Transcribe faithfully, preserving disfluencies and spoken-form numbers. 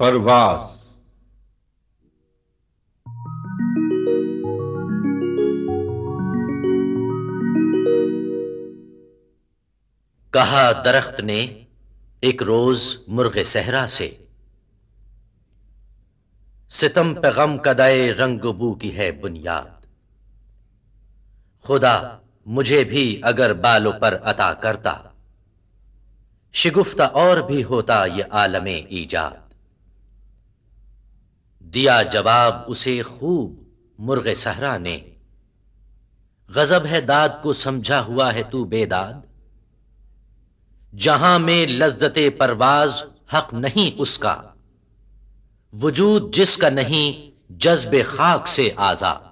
परवास। कहा दरख्त ने एक रोज मुर्गे सहरा से, सितम पे गम कदाए रंग बू की है बुनियाद। खुदा मुझे भी अगर बालों पर अता करता, शिगुफ्ता और भी होता ये आलमे ईजाद। दिया जवाब उसे खूब मुर्गे सहरा ने, गजब है दाद को समझा हुआ है तू बेदाद। जहां में लज्जते परवाज हक नहीं उसका, वजूद जिसका नहीं जज्बे खाक से आजाद।